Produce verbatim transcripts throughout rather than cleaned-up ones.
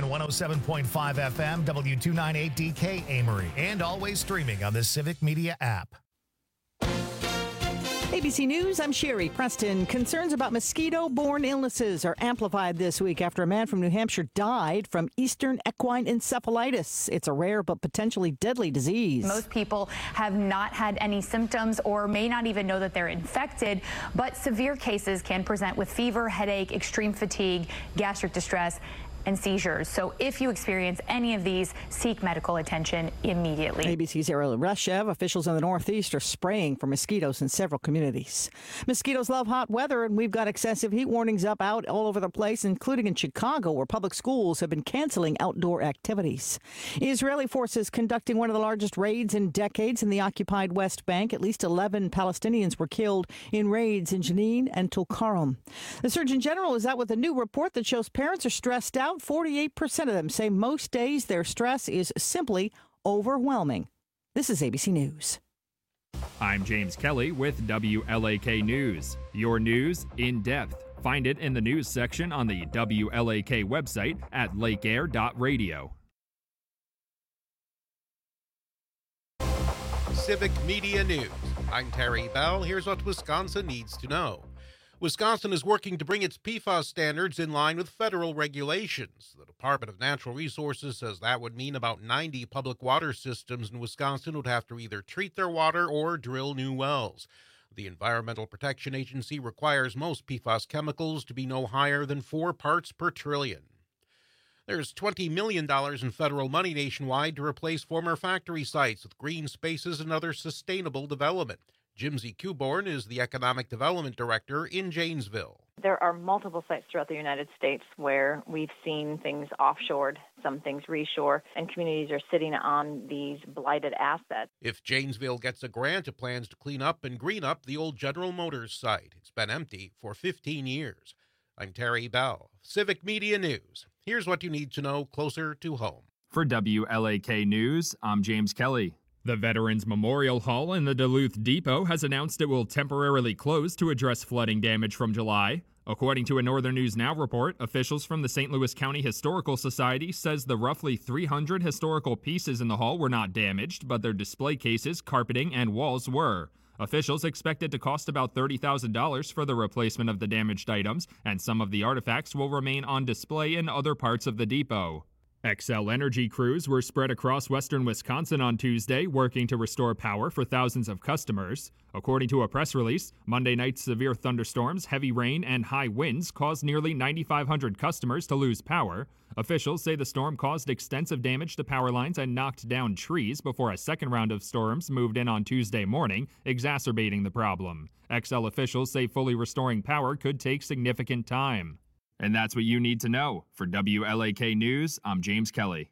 and one oh seven point five F M, W two ninety-eight D K Amory, and always streaming on the Civic Media app. A B C News, I'm Sherry Preston. Concerns about mosquito-borne illnesses are amplified this week after a man from New Hampshire died from Eastern equine encephalitis. It's a rare but potentially deadly disease. Most people have not had any symptoms or may not even know that they're infected, but severe cases can present with fever, headache, extreme fatigue, gastric distress, and seizures. So if you experience any of these, seek medical attention immediately. A B C's Ariel Reshev. Officials in the Northeast are spraying for mosquitoes in several communities. Mosquitoes love hot weather, and we've got excessive heat warnings up out all over the place, including in Chicago, where public schools have been canceling outdoor activities. Israeli forces conducting one of the largest raids in decades in the occupied West Bank. At least eleven Palestinians were killed in raids in Jenin and Tulkarm. The Surgeon General is out with a new report that shows parents are stressed out. forty-eight percent of them say most days their stress is simply overwhelming. This is A B C News. I'm James Kelly with W L A K News. Your news in depth. Find it in the news section on the W L A K website at lake air dot radio. Civic Media News. I'm Terry Bell. Here's what Wisconsin needs to know. Wisconsin is working to bring its P FAS standards in line with federal regulations. The Department of Natural Resources says that would mean about ninety public water systems in Wisconsin would have to either treat their water or drill new wells. The Environmental Protection Agency requires most P FAS chemicals to be no higher than four parts per trillion. There's twenty million dollars in federal money nationwide to replace former factory sites with green spaces and other sustainable development. Jimsy Kuborn is the Economic Development Director in Janesville. There are multiple sites throughout the United States where we've seen things offshored, some things reshore, and communities are sitting on these blighted assets. If Janesville gets a grant, it plans to clean up and green up the old General Motors site. It's been empty for fifteen years. I'm Terry Bell, Civic Media News. Here's what you need to know closer to home. For W L A K News, I'm James Kelly. The Veterans Memorial Hall in the Duluth Depot has announced it will temporarily close to address flooding damage from July. According to a Northern News Now report, officials from the Saint Louis County Historical Society says the roughly three hundred historical pieces in the hall were not damaged, but their display cases, carpeting, and walls were. Officials expect it to cost about thirty thousand dollars for the replacement of the damaged items, and some of the artifacts will remain on display in other parts of the depot. Xcel Energy crews were spread across western Wisconsin on Tuesday, working to restore power for thousands of customers. According to a press release, Monday night's severe thunderstorms, heavy rain, and high winds caused nearly nine thousand five hundred customers to lose power. Officials say the storm caused extensive damage to power lines and knocked down trees before a second round of storms moved in on Tuesday morning, exacerbating the problem. Xcel officials say fully restoring power could take significant time. And that's what you need to know. For W L A K News, I'm James Kelly.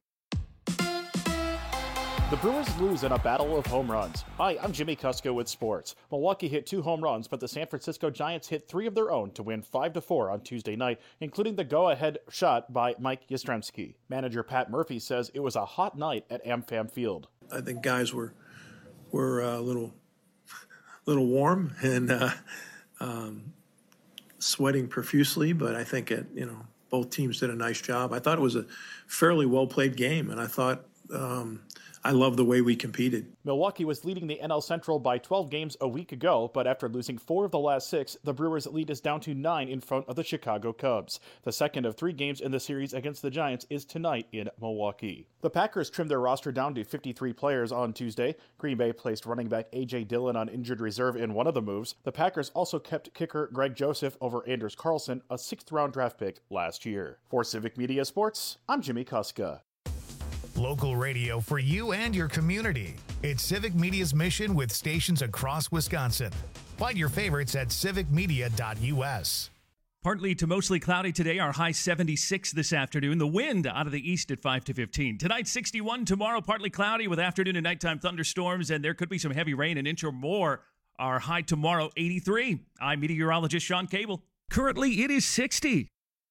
The Brewers lose in a battle of home runs. Hi, I'm Jimmy Kusko with sports. Milwaukee hit two home runs, but the San Francisco Giants hit three of their own to win five to four on Tuesday night, including the go-ahead shot by Mike Yastrzemski. Manager Pat Murphy says it was a hot night at AmFam Field. I think guys were were a little, little warm and uh, um, sweating profusely, but I think it, you know, both teams did a nice job. I thought it was a fairly well-played game, and I thought um, I love the way we competed. Milwaukee was leading the N L Central by twelve games a week ago, but after losing four of the last six, the Brewers' lead is down to nine in front of the Chicago Cubs. The second of three games in the series against the Giants is tonight in Milwaukee. The Packers trimmed their roster down to fifty-three players on Tuesday. Green Bay placed running back A J Dillon on injured reserve in one of the moves. The Packers also kept kicker Greg Joseph over Anders Carlson, a sixth-round draft pick last year. For Civic Media Sports, I'm Jimmy Kuska. Local radio for you and your community. It's Civic Media's mission with stations across Wisconsin. Find your favorites at civic media dot U S. Partly to mostly cloudy today, our high seventy-six this afternoon. The wind out of the east at five to fifteen. Tonight, sixty-one. Tomorrow, partly cloudy with afternoon and nighttime thunderstorms, and there could be some heavy rain, an inch or more. Our high tomorrow, eighty-three. I'm meteorologist Sean Cable. Currently, it is sixty.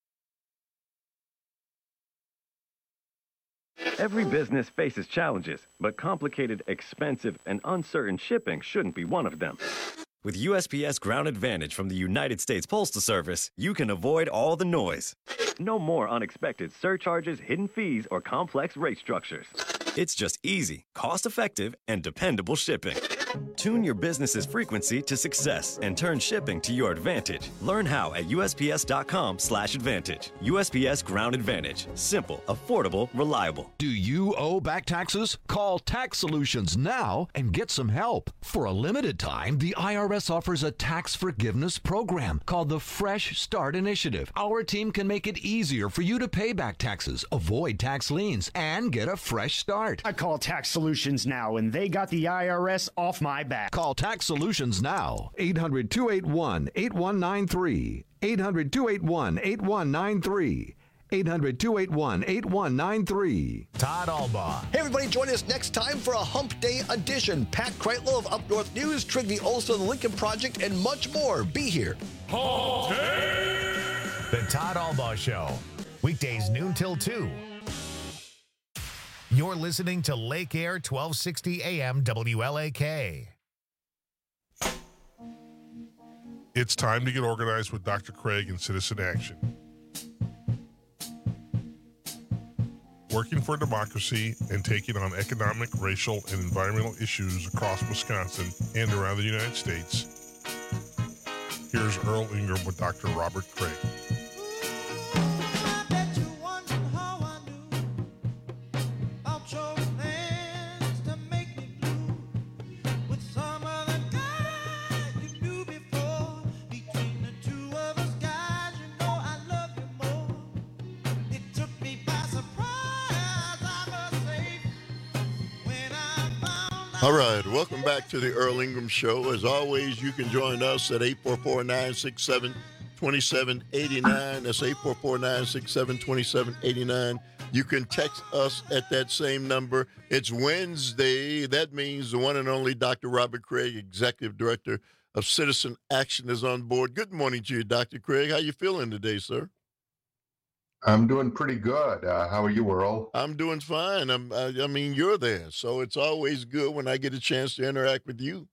Every business faces challenges, but complicated, expensive, and uncertain shipping shouldn't be one of them. With U S P S Ground Advantage from the United States Postal Service, you can avoid all the noise. No more unexpected surcharges, hidden fees, or complex rate structures. It's just easy, cost-effective, and dependable shipping. Tune your business's frequency to success and turn shipping to your advantage. Learn how at U S P S dot com slash advantage. U S P S Ground Advantage. Simple, affordable, reliable. Do you owe back taxes? Call Tax Solutions now and get some help. For a limited time, the I R S offers a tax forgiveness program called the Fresh Start Initiative. Our team can make it easier for you to pay back taxes, avoid tax liens, and get a fresh start. I call Tax Solutions now, and they got the I R S off my back. Call Tax Solutions now. eight hundred, two eight one, eight one nine three. eight hundred, two eight one, eight one nine three. eight hundred, two eight one, eight one nine three. Todd Albaugh. Hey, everybody, join us next time for a Hump Day edition. Pat Kreitlow of Up North News, Trygve Olson of the Lincoln Project, and much more. Be here. Hump Day! The Todd Albaugh Show. Weekdays noon till two. You're listening to Lake Air twelve sixty A M W L A K. It's time to get organized with Doctor Craig and Citizen Action. Working for democracy and taking on economic, racial, and environmental issues across Wisconsin and around the United States. Here's Earl Ingram with Doctor Robert Craig. All right, welcome back to the Earl Ingram Show. As always, you can join us at eight four four, nine six seven, two seven eight nine. That's eight four four, nine six seven, two seven eight nine. You can text us at that same number. It's Wednesday. That means the one and only Doctor Robert Craig, Executive Director of Citizen Action, is on board. Good morning to you, Doctor Craig. How you feeling today, sir? I'm doing pretty good. Uh, how are you, Earl? I'm doing fine. I'm, I, I mean, you're there, so it's always good when I get a chance to interact with you.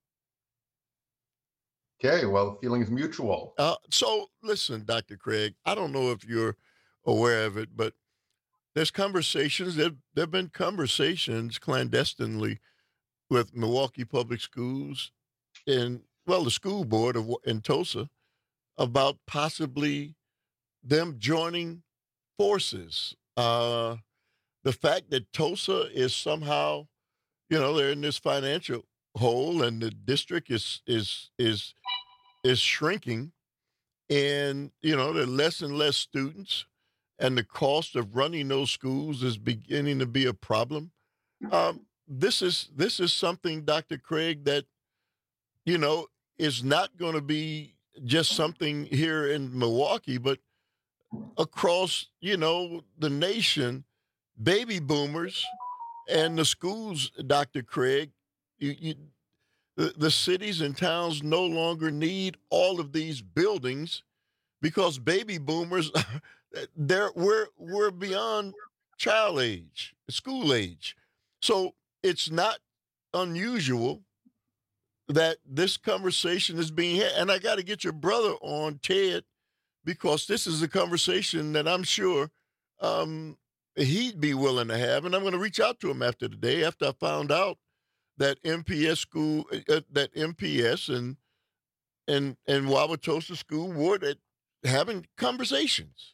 Okay, well, feelings mutual. Uh, so, listen, Doctor Craig, I don't know if you're aware of it, but there's conversations, there there have been conversations clandestinely with Milwaukee Public Schools and, well, the school board of in Tulsa about possibly them joining forces. Uh, the fact that Tulsa is somehow, you know, they're in this financial hole, and the district is is is is shrinking, and you know there are less and less students, and the cost of running those schools is beginning to be a problem. Um, this is this is something, Doctor Craig, that you know is not going to be just something here in Milwaukee, but across, you know, the nation. Baby boomers and the schools, Doctor Craig, you, you, the, the cities and towns no longer need all of these buildings because baby boomers, they're, we're, we're beyond child age, school age. So it's not unusual that this conversation is being had. And I got to get your brother on, Ted, because this is a conversation that I'm sure um, he'd be willing to have. And I'm going to reach out to him after the day, after I found out that M P S school, uh, that M P S and and and Wauwatosa School were at having conversations.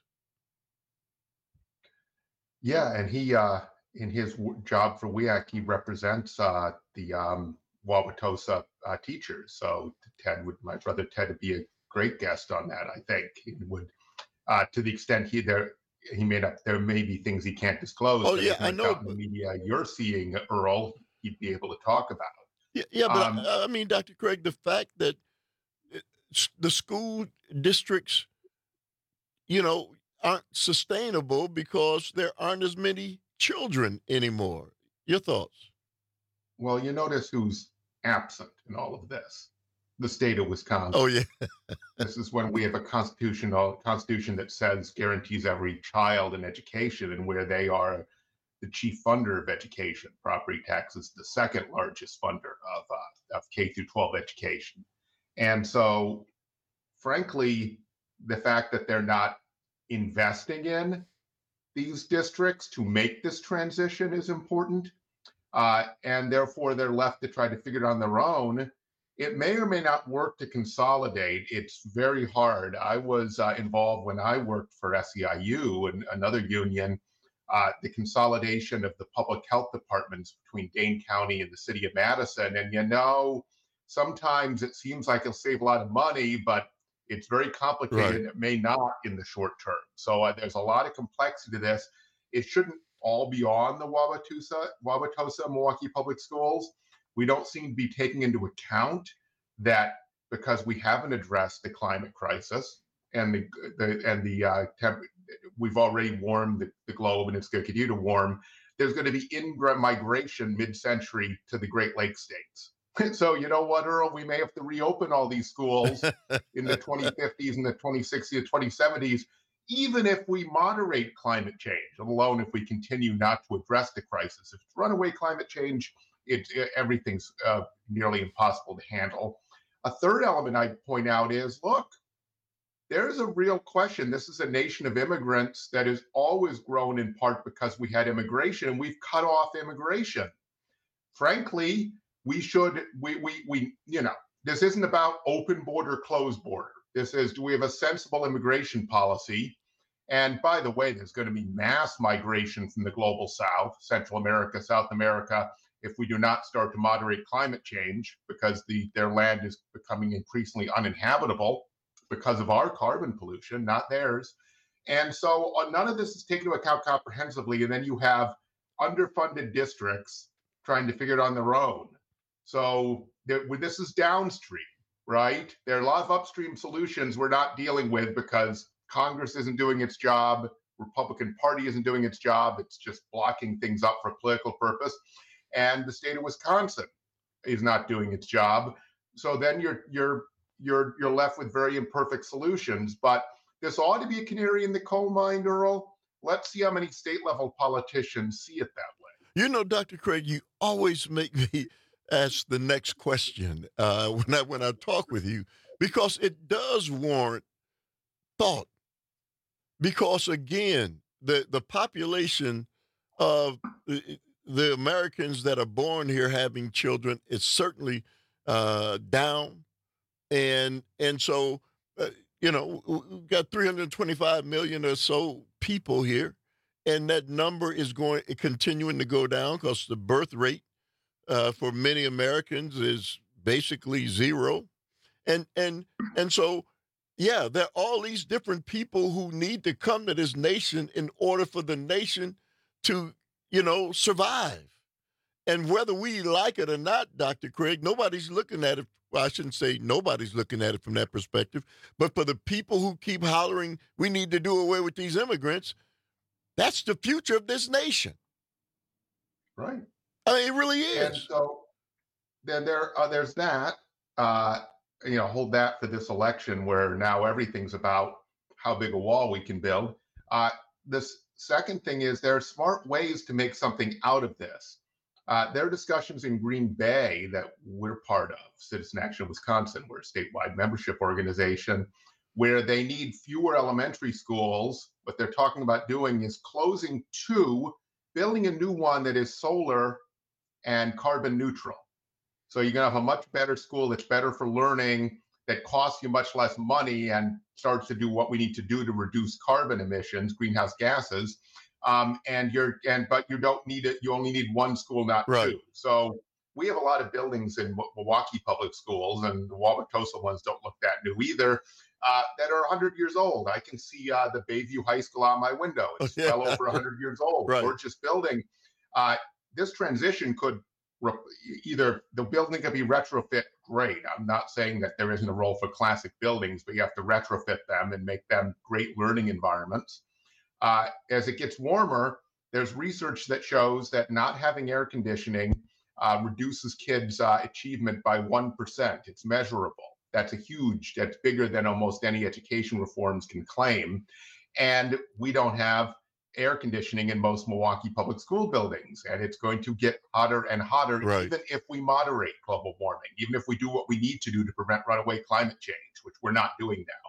Yeah, and he, uh, in his w- job for W I A C, he represents uh, the um, Wauwatosa uh, teachers. So Ted would, my brother Ted, would be a great guest on that. I think he would, uh, to the extent he there, he may not. There may be things he can't disclose. Oh yeah, I know. The media you're seeing, Earl, he'd be able to talk about. Yeah, yeah, but um, I, I mean, Doctor Craig, the fact that the school districts, you know, aren't sustainable because there aren't as many children anymore. Your thoughts? Well, you notice who's absent in all of this. The state of Wisconsin. Oh, yeah. This is when we have a constitutional constitution that says guarantees every child an education, and where they are the chief funder of education. Property tax is the second largest funder of uh, of K through twelve education. And so, frankly, the fact that they're not investing in these districts to make this transition is important. Uh, and therefore, they're left to try to figure it on their own. It may or may not work to consolidate. It's very hard. I was uh, involved when I worked for S E I U and another union, uh, the consolidation of the public health departments between Dane County and the city of Madison. And you know, sometimes it seems like it'll save a lot of money, but it's very complicated. Right. It may not in the short term. So uh, there's a lot of complexity to this. It shouldn't all be on the Wauwatosa, Wauwatosa, Milwaukee Public Schools. We don't seem to be taking into account that because we haven't addressed the climate crisis and the, the and the uh, temp, we've already warmed the, the globe and it's going to continue to warm. There's going to be in-migration mid-century to the Great Lakes states. So you know what, Earl? We may have to reopen all these schools in the twenty fifties and the twenty sixties and twenty seventies, even if we moderate climate change, let alone if we continue not to address the crisis. If it's runaway climate change, it, it everything's uh, nearly impossible to handle. A third element I'd point out is, look, there's a real question. This is a nation of immigrants that has always grown in part because we had immigration, and we've cut off immigration. Frankly, we should, we, we, we, you know, this isn't about open border, closed border. This is, do we have a sensible immigration policy? And by the way, there's going to be mass migration from the global south, Central America, South America, if we do not start to moderate climate change, because the, their land is becoming increasingly uninhabitable because of our carbon pollution, not theirs. And so uh, none of this is taken into account comprehensively. And then you have underfunded districts trying to figure it on their own. So there, this is downstream, right? There are a lot of upstream solutions we're not dealing with because Congress isn't doing its job. Republican Party isn't doing its job. It's just blocking things up for political purpose. And the state of Wisconsin is not doing its job. So then you're you're you're you're left with very imperfect solutions. But this ought to be a canary in the coal mine, Earl. Let's see how many state level politicians see it that way. You know, Doctor Craig, you always make me ask the next question uh, when I when I talk with you, because it does warrant thought. Because again, the the population of the, the Americans that are born here having children is certainly uh, down, and and so uh, you know we've got three hundred twenty-five million or so people here, and that number is going continuing to go down because the birth rate uh, for many Americans is basically zero, and and and so. Yeah, there are all these different people who need to come to this nation in order for the nation to, you know, survive. And whether we like it or not, Doctor Craig, nobody's looking at it. Well, I shouldn't say nobody's looking at it from that perspective. But for the people who keep hollering, we need to do away with these immigrants, that's the future of this nation. Right. I mean, it really is. And so then there, uh, there's that. Uh, you know, hold that for this election where now everything's about how big a wall we can build. Uh, this second thing is there are smart ways to make something out of this. Uh, there are discussions in Green Bay that we're part of, Citizen Action Wisconsin. We're a statewide membership organization where they need fewer elementary schools. What they're talking about doing is closing two, building a new one that is solar and carbon neutral. So you're going to have a much better school that's better for learning, that costs you much less money and starts to do what we need to do to reduce carbon emissions, greenhouse gases. Um, and you're and but you don't need it. You only need one school, not right. two. So we have a lot of buildings in Milwaukee public schools, and the Wauwatosa ones don't look that new either, uh, that are one hundred years old. I can see uh, the Bayview High School out my window. It's yeah. well over one hundred years old. Right. Gorgeous building. Uh, this transition could either the building could be retrofit, great. I'm not saying that there isn't a role for classic buildings, but you have to retrofit them and make them great learning environments. Uh, as it gets warmer, there's research that shows that not having air conditioning uh, reduces kids' uh, achievement by one percent. It's measurable. That's a huge, that's bigger than almost any education reforms can claim. And we don't have air conditioning in most Milwaukee public school buildings, and it's going to get hotter and hotter, right. even if we moderate global warming, even if we do what we need to do to prevent runaway climate change, which we're not doing now.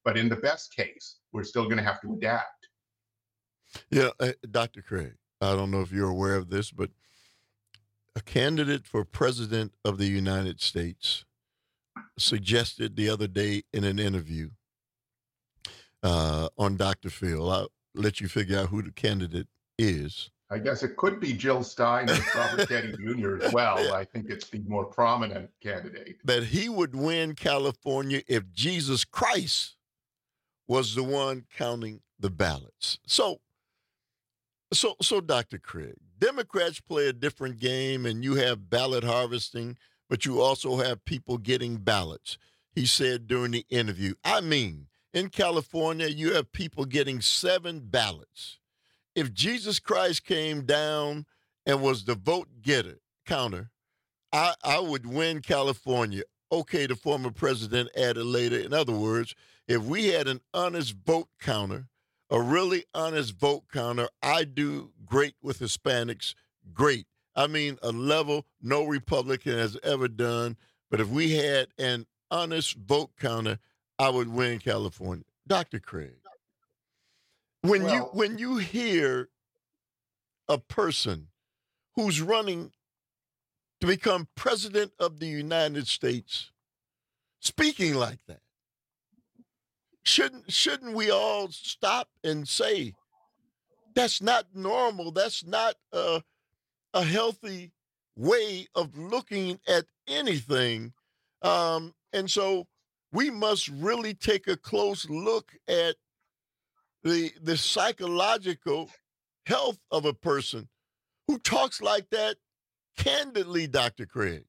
But in the best case, we're still going to have to adapt. Yeah, uh, Doctor Craig, I don't know if you're aware of this, but a candidate for president of the United States suggested the other day in an interview uh, on Doctor Phil, I'll let you figure out who the candidate is. I guess it could be Jill Stein or Robert Kennedy Junior as well. I think it's the more prominent candidate. That he would win California if Jesus Christ was the one counting the ballots. So, so, so, Doctor Craig, Democrats play a different game, and you have ballot harvesting, but you also have people getting ballots. He said during the interview, I mean, in California, you have people getting seven ballots. If Jesus Christ came down and was the vote getter, counter, I, I would win California. Okay, the former president added later. In other words, if we had an honest vote counter, a really honest vote counter, I do great with Hispanics, great. I mean, a level no Republican has ever done. But if we had an honest vote counter, I would win California. Doctor Craig, when well, you when you hear a person who's running to become president of the United States speaking like that, shouldn't shouldn't we all stop and say, that's not normal, that's not a, a healthy way of looking at anything? Um, and so we must really take a close look at the the psychological health of a person who talks like that candidly, Doctor Craig.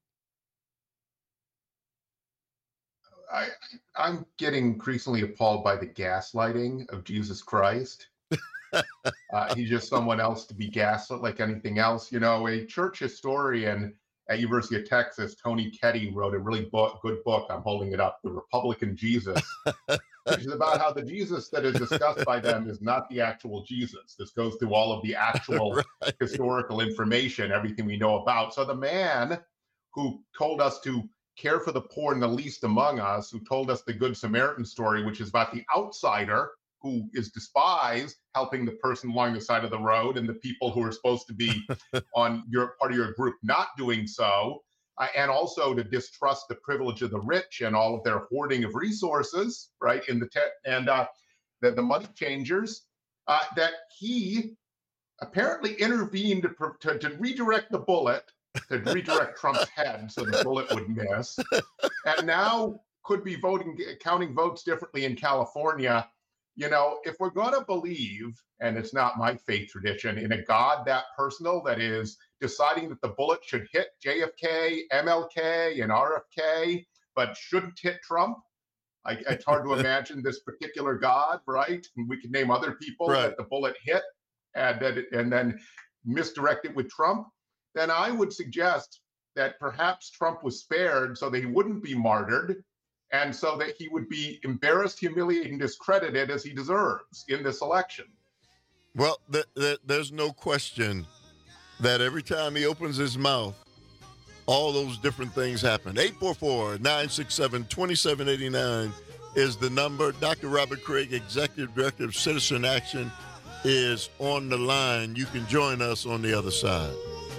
I, I'm getting increasingly appalled by the gaslighting of Jesus Christ. uh, he's just someone else to be gaslit like anything else. You know, a church historian at University of Texas, Tony Ketty, wrote a really book, good book. I'm holding it up, The Republican Jesus, which is about how the Jesus that is discussed by them is not the actual Jesus. This goes through all of the actual right. historical information, everything we know about. So the man who told us to care for the poor and the least among us, who told us the Good Samaritan story, which is about the outsider who is despised, helping the person along the side of the road, and the people who are supposed to be on your part of your group not doing so, uh, and also to distrust the privilege of the rich and all of their hoarding of resources, right? In the te- and uh, the, the money changers, uh, that he apparently intervened to, to, to redirect the bullet, to redirect Trump's head so the bullet would miss, and now could be voting, counting votes differently in California. You know, if we're going to believe, and it's not my faith tradition, in a God that personal that is deciding that the bullet should hit J F K, M L K, and R F K, but shouldn't hit Trump, I, it's hard to imagine this particular God, right? And we can name other people right. that the bullet hit and, that it, and then misdirect it with Trump. Then I would suggest that perhaps Trump was spared so that he wouldn't be martyred, and so that he would be embarrassed, humiliated, and discredited as he deserves in this election. Well, th- th- there's no question that every time he opens his mouth, all those different things happen. eight four four, nine six seven, two seven eight nine is the number. Doctor Robert Craig, Executive Director of Citizen Action, is on the line. You can join us on the other side.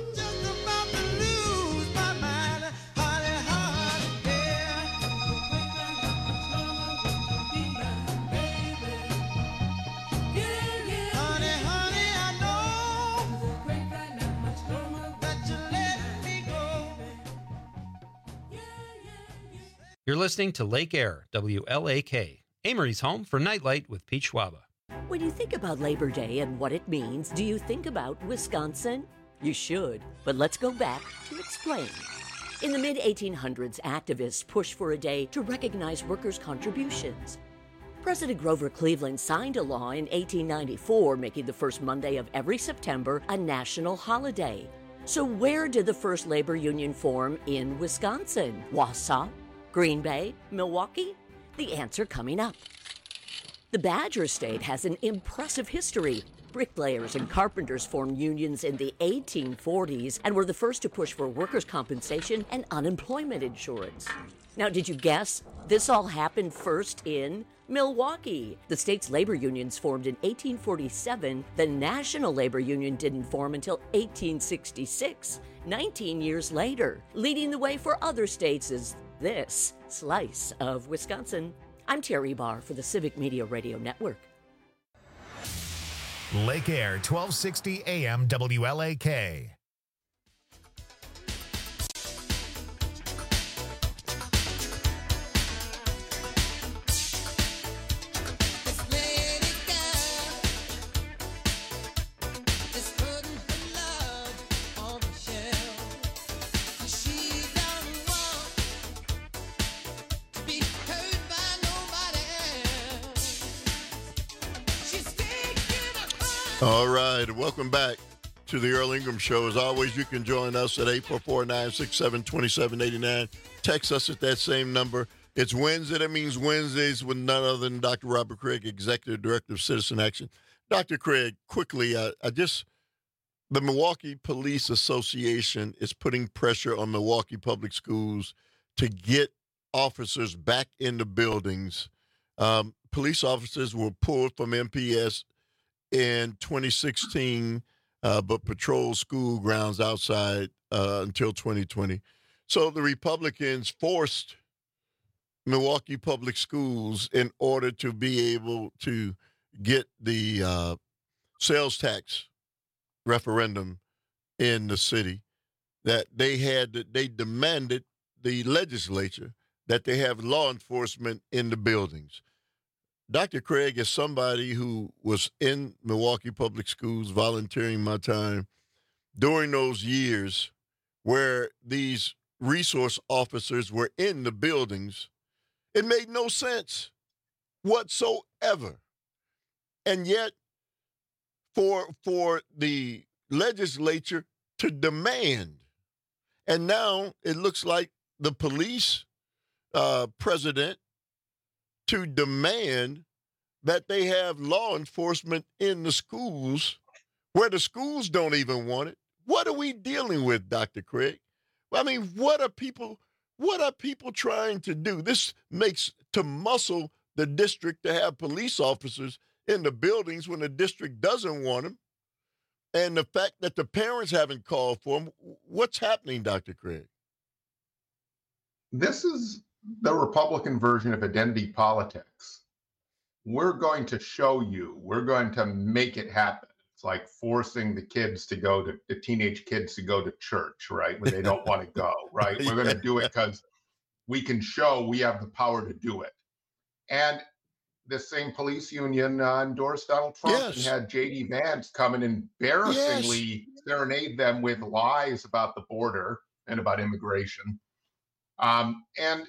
You're listening to Lake Air, W L A K, Amory's home for Nightlight with Pete Schwaba. When you think about Labor Day and what it means, do you think about Wisconsin? You should, but let's go back to explain. In the mid eighteen hundreds, activists pushed for a day to recognize workers' contributions. President Grover Cleveland signed a law in eighteen ninety-four, making the first Monday of every September a national holiday. So where did the first labor union form in Wisconsin? Wausau? Green Bay? Milwaukee? The answer coming up. The Badger State has an impressive history. Bricklayers and carpenters formed unions in the eighteen forties and were the first to push for workers' compensation and unemployment insurance. Now, did you guess? This all happened first in Milwaukee. The state's labor unions formed in eighteen forty-seven. The National Labor Union didn't form until eighteen sixty-six, nineteen years later. Leading the way for other states is this slice of Wisconsin. I'm Terry Barr for the Civic Media Radio Network. Lake Air, twelve sixty A M W L A K. All right, welcome back to the Earl Ingram Show. As always, you can join us at eight four four, nine six seven, two seven eight nine. Text us at that same number. It's Wednesday. That means Wednesdays with none other than Doctor Robert Craig, Executive Director of Citizen Action. Doctor Craig, quickly, I, I just, the Milwaukee Police Association is putting pressure on Milwaukee Public Schools to get officers back in the buildings. Um, police officers were pulled from M P S in twenty sixteen, uh, but patrol school grounds outside uh, until twenty twenty. So the Republicans forced Milwaukee Public Schools in order to be able to get the uh, sales tax referendum in the city, that they had, that they demanded the legislature that they have law enforcement in the buildings. Doctor Craig is somebody who was in Milwaukee Public Schools volunteering my time during those years where these resource officers were in the buildings. It made no sense whatsoever. And yet, for, for the legislature to demand, and now it looks like the police uh, president to demand that they have law enforcement in the schools where the schools don't even want it. What are we dealing with, Doctor Craig? I mean, what are people, what are people trying to do? This makes to muscle the district to have police officers in the buildings when the district doesn't want them. And the fact that the parents haven't called for them. What's happening, Doctor Craig? This is the Republican version of identity politics. We're going to show you, we're going to make it happen. It's like forcing the kids to go to, the teenage kids to go to church, right? When they don't want to go, right? We're going to do it because we can show we have the power to do it. And the same police union uh, endorsed Donald Trump yes. and had J D Vance come and embarrassingly yes. serenade them with lies about the border and about immigration. Um, and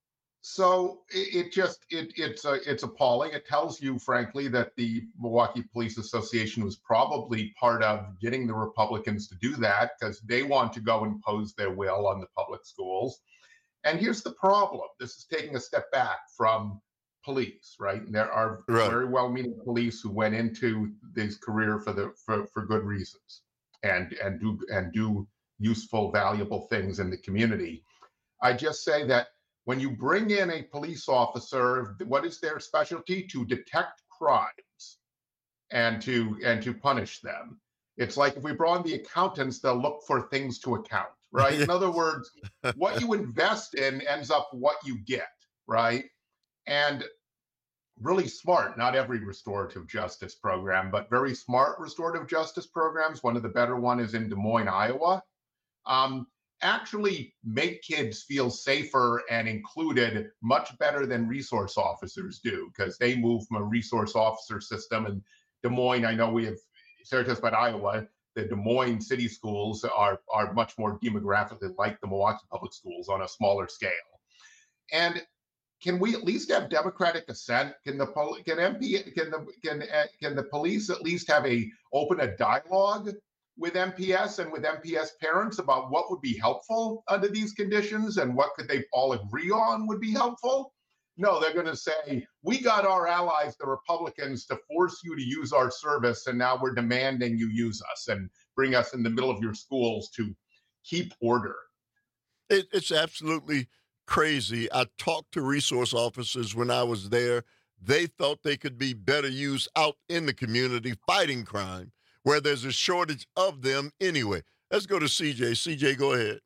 so it, it just, it, it's uh, it's appalling. It tells you, frankly, that the Milwaukee Police Association was probably part of getting the Republicans to do that because they want to go impose their will on the public schools. And here's the problem. This is taking a step back from police, right? And there are right. very well-meaning police who went into this career for the for, for good reasons and and do and do useful, valuable things in the community. I just say that when you bring in a police officer, what is their specialty? To detect crimes and to and to punish them. It's like if we brought in the accountants, they'll look for things to account, right? In other words, what you invest in ends up what you get, right? And really smart, not every restorative justice program, but very smart restorative justice programs. One of the better one is in Des Moines, Iowa. Um, actually make kids feel safer and included much better than resource officers do, because they move from a resource officer system. And Des Moines, I know we have, Sarah talks about Iowa, the Des Moines city schools are, are much more demographically like the Milwaukee public schools on a smaller scale. And can we at least have democratic assent? Can the can M P can the can can the police at least have a open a dialogue with M P S and with M P S parents about what would be helpful under these conditions and what could they all agree on would be helpful? No, they're going to say, we got our allies, the Republicans, to force you to use our service, and now we're demanding you use us and bring us in the middle of your schools to keep order. It, it's absolutely crazy. I talked to resource officers when I was there. They thought they could be better used out in the community fighting crime, where there's a shortage of them anyway. Let's go to C J. C J, go ahead.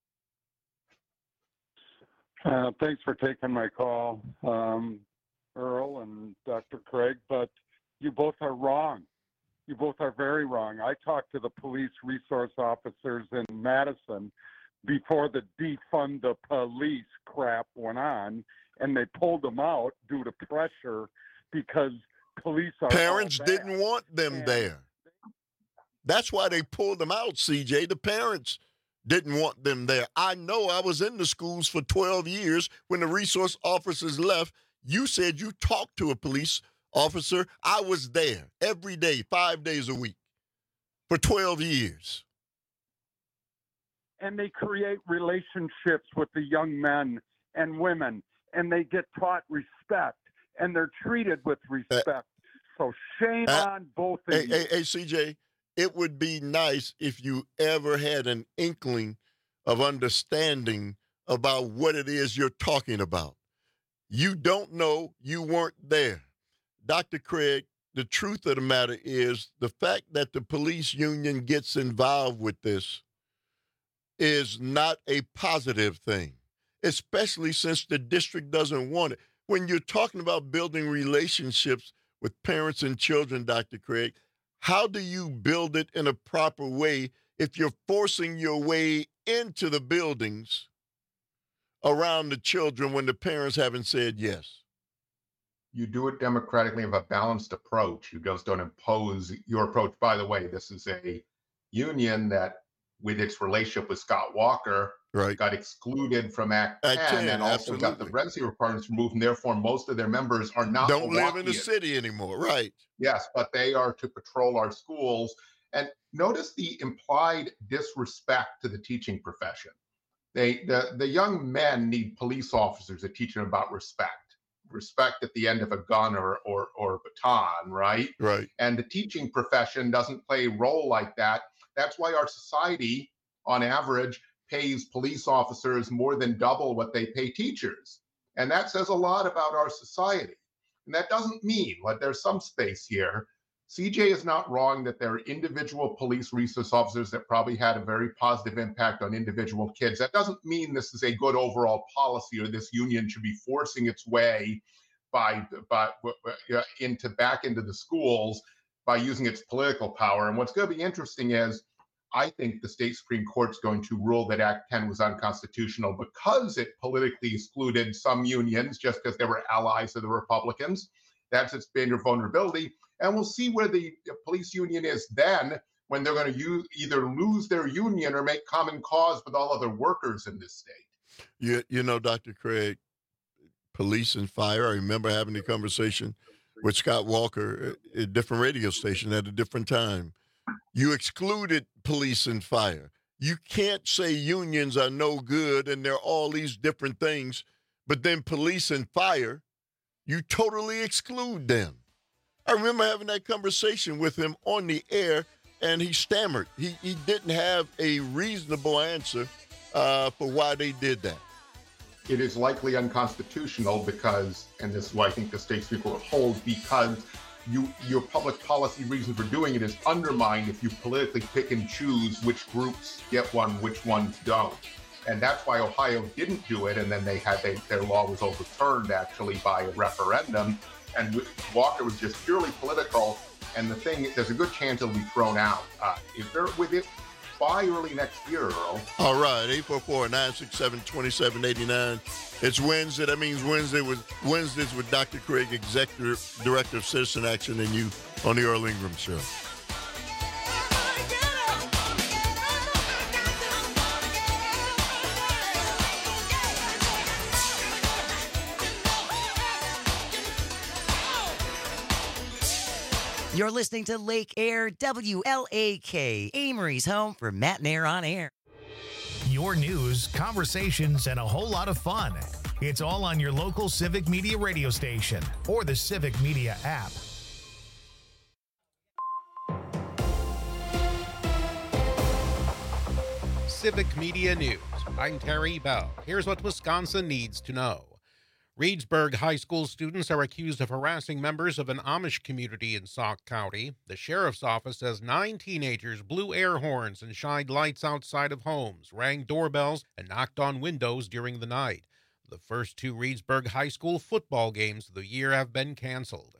Uh, thanks for taking my call, um, Earl and Doctor Craig, but you both are wrong. You both are very wrong. I talked to the police resource officers in Madison before the defund the police crap went on, and they pulled them out due to pressure because police are Parents all bad. didn't want them And there. That's why they pulled them out, C J. The parents didn't want them there. I know. I was in the schools for twelve years. When the resource officers left, you said you talked to a police officer. I was there every day, five days a week for twelve years. And they create relationships with the young men and women, and they get taught respect, and they're treated with respect. Uh, so shame uh, on both of hey, you. Hey, hey, C J, it would be nice if you ever had an inkling of understanding about what it is you're talking about. You don't know, you weren't there. Doctor Craig, the truth of the matter is the fact that the police union gets involved with this is not a positive thing, especially since the district doesn't want it. When you're talking about building relationships with parents and children, Doctor Craig, how do you build it in a proper way if you're forcing your way into the buildings around the children when the parents haven't said yes? You do it democratically of a balanced approach. You just don't impose your approach. By the way, this is a union that, with its relationship with Scott Walker, right, got excluded from Act ten, ten and also absolutely. got the residency requirements removed, and therefore most of their members are not Don't Milwaukeeans. live in the city anymore, right? Yes, but they are to patrol our schools. And notice the implied disrespect to the teaching profession. They, the, the young men need police officers that teach them about respect. Respect at the end of a gun or, or, or baton, right? Right. And the teaching profession doesn't play a role like that. That's why our society, on average, pays police officers more than double what they pay teachers. And that says a lot about our society. And that doesn't mean, like, there's some space here. C J is not wrong that there are individual police resource officers that probably had a very positive impact on individual kids. That doesn't mean this is a good overall policy or this union should be forcing its way by, by uh, into back into the schools by using its political power. And what's going to be interesting is I think the state Supreme Court's going to rule that Act ten was unconstitutional because it politically excluded some unions just because they were allies of the Republicans. That's its major vulnerability. And we'll see where the police union is then when they're going to use, either lose their union or make common cause with all other workers in this state. You, you know, Doctor Craig, police and fire, I remember having a conversation with Scott Walker at a different radio station at a different time. You excluded police and fire. You can't say unions are no good and they're all these different things, but then police and fire, you totally exclude them. I remember having that conversation with him on the air, and he stammered. He, he didn't have a reasonable answer uh, for why they did that. It is likely unconstitutional because, and this is why I think the state Supreme Court holds, because you, your public policy reason for doing it is undermined if you politically pick and choose which groups get one, which ones don't. And that's why Ohio didn't do it, and then they had they, their law was overturned actually by a referendum. And Walker was just purely political. And the thing, there's a good chance it'll be thrown out. Uh, if they're with it by early next year, Earl. All right, eight four four, nine six seven, two seven eight nine. It's Wednesday. That means Wednesday was Wednesdays with Doctor Craig, Executive Director of Citizen Action, and you on the Earl Ingram Show. You're listening to Lake Air, W L A K, Amory's home for Matt and Air on Air. Your news, conversations, and a whole lot of fun. It's all on your local Civic Media radio station or the Civic Media app. Civic Media News I'm Terry Bell. Here's what Wisconsin needs to know. Reedsburg High School students are accused of harassing members of an Amish community in Sauk County. The sheriff's office says nine teenagers blew air horns and shined lights outside of homes, rang doorbells, and knocked on windows during the night. The first two Reedsburg High School football games of the year have been canceled.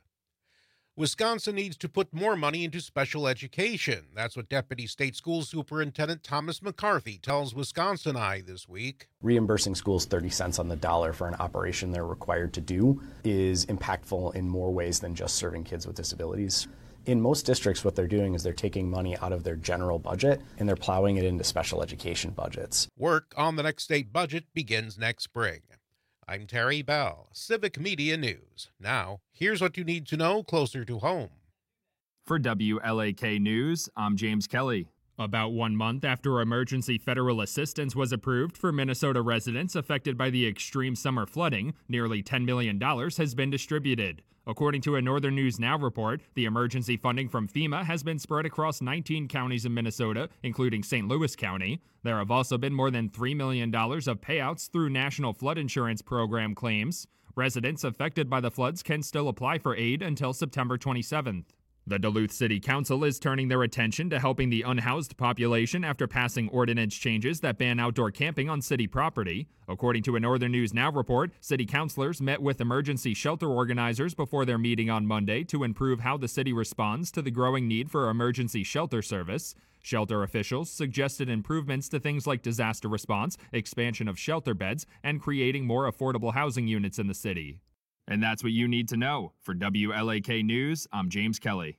Wisconsin needs to put more money into special education. That's what Deputy State School Superintendent Thomas McCarthy tells Wisconsin Eye this week. Reimbursing schools thirty cents on the dollar for an operation they're required to do is impactful in more ways than just serving kids with disabilities. In most districts, what they're doing is they're taking money out of their general budget and they're plowing it into special education budgets. Work on the next state budget begins next spring. I'm Terry Bell, Civic Media News. Now, here's what you need to know closer to home. For W L A K News, I'm James Kelly. About one month after emergency federal assistance was approved for Minnesota residents affected by the extreme summer flooding, nearly ten million dollars has been distributed. According to a Northern News Now report, the emergency funding from FEMA has been spread across nineteen counties in Minnesota, including Saint Louis County. There have also been more than three million dollars of payouts through National Flood Insurance Program claims. Residents affected by the floods can still apply for aid until September twenty-seventh. The Duluth City Council is turning their attention to helping the unhoused population after passing ordinance changes that ban outdoor camping on city property. According to a Northern News Now report, city councilors met with emergency shelter organizers before their meeting on Monday to improve how the city responds to the growing need for emergency shelter service. Shelter officials suggested improvements to things like disaster response, expansion of shelter beds, and creating more affordable housing units in the city. And that's what you need to know. For W L A K News, I'm James Kelly.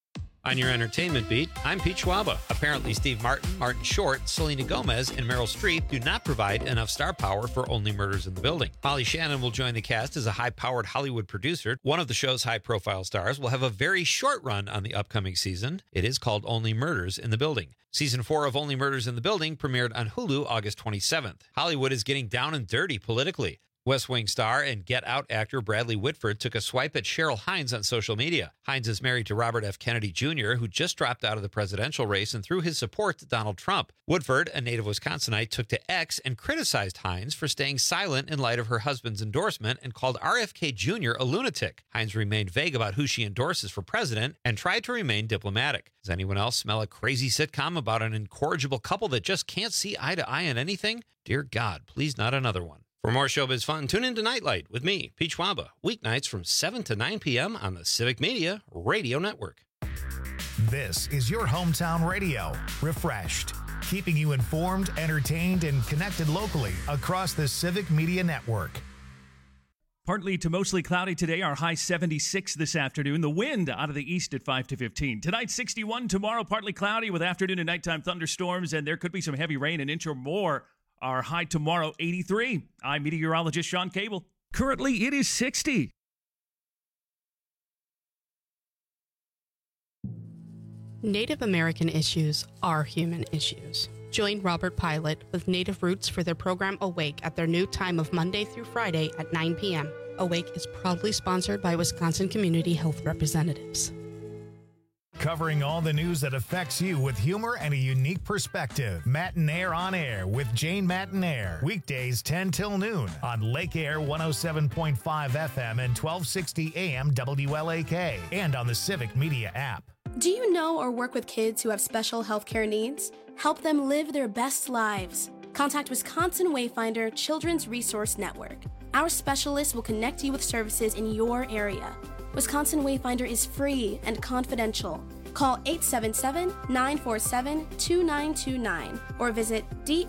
On your entertainment beat, I'm Pete Schwaba. Apparently, Steve Martin, Martin Short, Selena Gomez, and Meryl Streep do not provide enough star power for Only Murders in the Building. Molly Shannon will join the cast as a high-powered Hollywood producer. One of the show's high-profile stars will have a very short run on the upcoming season. It is called Only Murders in the Building. Season four of Only Murders in the Building premiered on Hulu August twenty-seventh. Hollywood is getting down and dirty politically. West Wing star and Get Out actor Bradley Whitford took a swipe at Cheryl Hines on social media. Hines is married to Robert F. Kennedy Junior, who just dropped out of the presidential race and threw his support to Donald Trump. Woodford, a native Wisconsinite, took to X and criticized Hines for staying silent in light of her husband's endorsement and called R F K Junior a lunatic. Hines remained vague about who she endorses for president and tried to remain diplomatic. Does anyone else smell a crazy sitcom about an incorrigible couple that just can't see eye to eye on anything? Dear God, please not another one. For more showbiz fun, tune in to Nightlight with me, Pete Schwaba, weeknights from seven to nine p.m. on the Civic Media Radio Network. This is your hometown radio, refreshed, keeping you informed, entertained, and connected locally across the Civic Media Network. Partly to mostly cloudy today, our high seventy-six this afternoon. The wind out of the east at five to fifteen. Tonight, sixty-one. Tomorrow, partly cloudy with afternoon and nighttime thunderstorms, and there could be some heavy rain, an inch or more. Our high tomorrow, eighty-three. I'm meteorologist Sean Cable. Currently, it is sixty. Native American issues are human issues. Join Robert Pilot with Native Roots for their program Awake at their new time of Monday through Friday at nine p.m. Awake is proudly sponsored by Wisconsin Community Health Representatives. Covering all the news that affects you with humor and a unique perspective. Matinaire on Air with Jane Matinaire. Weekdays ten till noon on Lake Air one oh seven point five F M and twelve sixty A M W L A K and on the Civic Media app. Do you know or work with kids who have special healthcare needs? Help them live their best lives. Contact Wisconsin Wayfinder Children's Resource Network. Our specialists will connect you with services in your area. Wisconsin Wayfinder is free and confidential. Call eight seven seven, nine four seven, two nine two nine or visit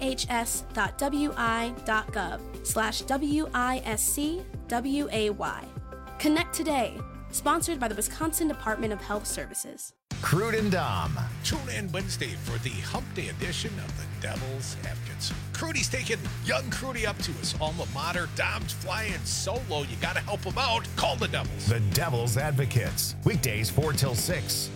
dhs.wi.gov slash W-I-S-C-W-A-Y. Connect today. Sponsored by the Wisconsin Department of Health Services. Crude and Dom. Tune in Wednesday for the Hump Day edition of the Devil's Advocates. Crudy's taking young Crudy up to his alma mater. Dom's flying solo. You got to help him out. Call the Devils. The Devil's Advocates. Weekdays four till six.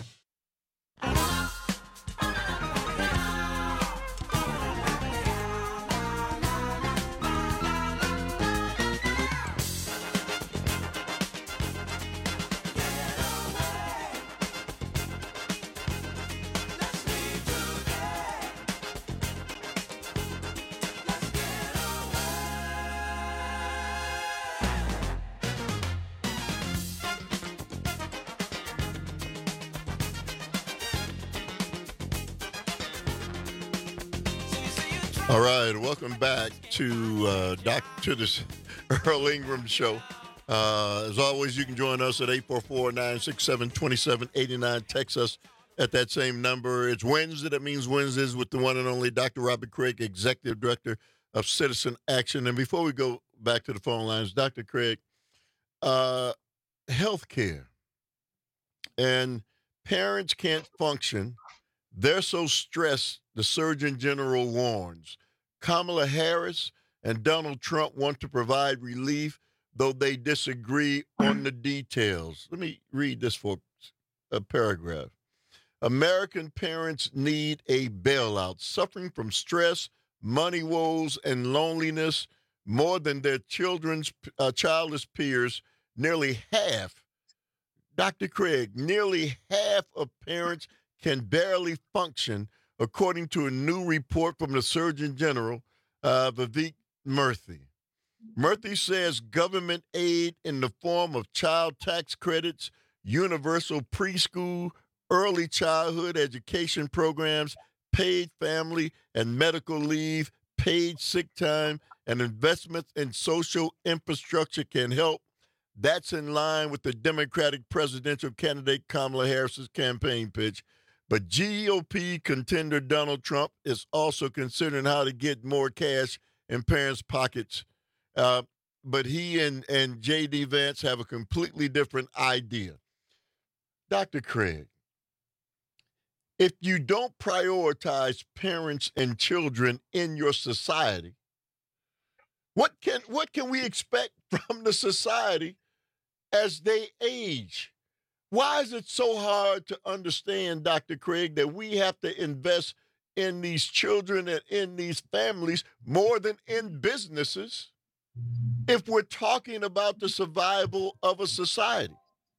All right, welcome back to uh, Doc to this Earl Ingram show. Uh, as always, you can join us at eight four four, nine six seven, two seven eight nine. Text us at that same number. It's Wednesday. That means Wednesdays with the one and only Doctor Robert Craig, Executive Director of Citizen Action. And before we go back to the phone lines, Doctor Craig, uh, healthcare and parents can't function. They're so stressed, the Surgeon General warns. Kamala Harris and Donald Trump want to provide relief, though they disagree on the details. Let me read this for a paragraph. American parents need a bailout, suffering from stress, money woes, and loneliness more than their children's uh, childless peers. Nearly half, Doctor Craig, nearly half of parents can barely function, according to a new report from the Surgeon General, uh, Vivek Murthy. Murthy says government aid in the form of child tax credits, universal preschool, early childhood education programs, paid family and medical leave, paid sick time, and investments in social infrastructure can help. That's in line with the Democratic presidential candidate Kamala Harris's campaign pitch. But G O P contender Donald Trump is also considering how to get more cash in parents' pockets. Uh, but he and, and J D. Vance have a completely different idea. Doctor Craig, if you don't prioritize parents and children in your society, what can what can we expect from the society as they age? Why is it so hard to understand, Doctor Craig, that we have to invest in these children and in these families more than in businesses if we're talking about the survival of a society?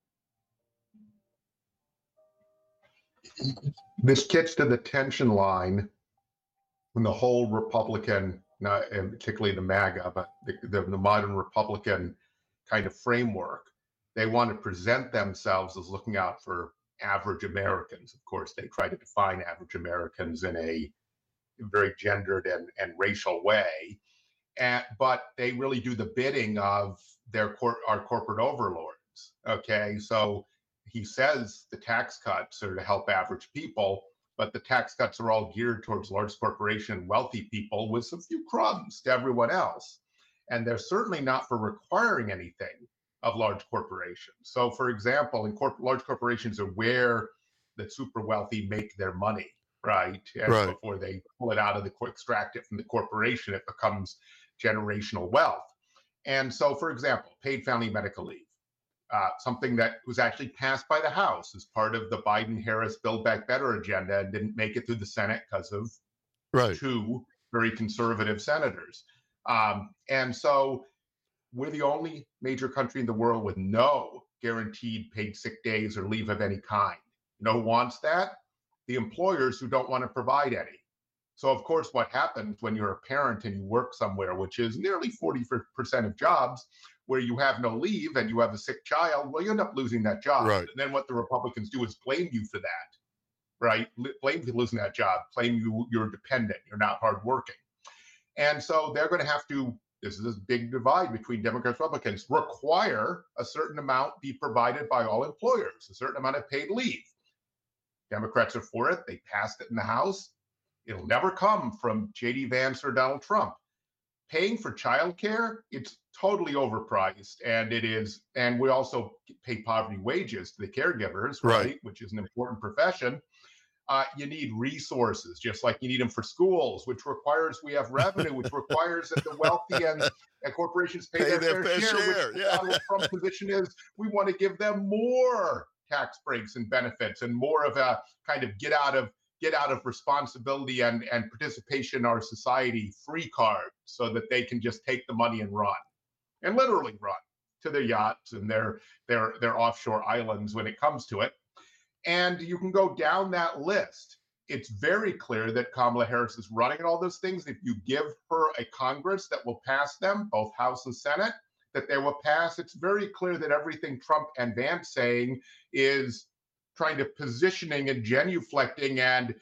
This gets to the tension line when the whole Republican, not, and particularly the MAGA, but the, the, the modern Republican kind of framework, they want to present themselves as looking out for average Americans. Of course, they try to define average Americans in a very gendered and, and racial way, and, but they really do the bidding of their cor- our corporate overlords. Okay, so he says the tax cuts are to help average people, but the tax cuts are all geared towards large corporation wealthy people with some few crumbs to everyone else. And they're certainly not for requiring anything of large corporations. So, for example, in corp- large corporations are where the super wealthy make their money, right? And right. before they pull it out of the, extract it from the corporation, it becomes generational wealth. And so, for example, paid family medical leave, uh, something that was actually passed by the House as part of the Biden-Harris Build Back Better agenda and didn't make it through the Senate because of right. two very conservative senators. Um, and so we're the only major country in the world with no guaranteed paid sick days or leave of any kind. You know who wants that? The employers who don't want to provide any. So, of course, what happens when you're a parent and you work somewhere, which is nearly forty percent of jobs, where you have no leave and you have a sick child, well, you end up losing that job. Right. And then what the Republicans do is blame you for that, right? Blame you for losing that job, blame you you're dependent, you're not hardworking. And so they're going to have to, this is this big divide between Democrats and Republicans, require a certain amount be provided by all employers, a certain amount of paid leave. Democrats are for it. They passed it in the House. It'll never come from J D. Vance or Donald Trump. Paying for childcare, it's totally overpriced, and it is, and we also pay poverty wages to the caregivers, right? right. Which is an important profession. Uh, you need resources, just like you need them for schools, which requires we have revenue, which requires that the wealthy and, and corporations pay, pay their, their fair, fair share. share. Which yeah. Donald Trump's position is we want to give them more tax breaks and benefits and more of a kind of get out of get out of responsibility and, and participation in our society free card so that they can just take the money and run, and literally run to their yachts and their their their offshore islands when it comes to it. And you can go down that list. It's very clear that Kamala Harris is running at all those things. If you give her a Congress that will pass them, both House and Senate, that they will pass, it's very clear that everything Trump and Vance saying is trying to positioning and genuflecting and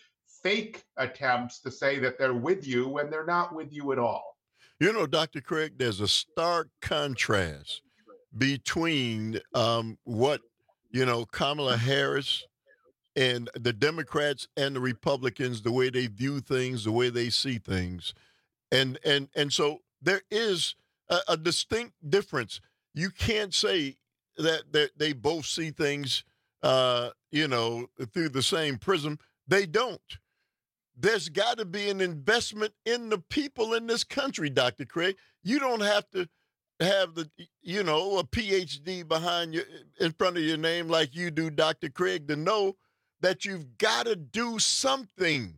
fake attempts to say that they're with you when they're not with you at all. You know, Doctor Craig, there's a stark contrast between um, what, you know, Kamala Harris and the Democrats and the Republicans, the way they view things, the way they see things. And and and so there is a, a distinct difference. You can't say that, that they both see things, uh, you know, through the same prism. They don't. There's got to be an investment in the people in this country, Doctor Craig. You don't have to have the, you know, a P H D behind you in front of your name like you do, Doctor Craig, to know that you've got to do something.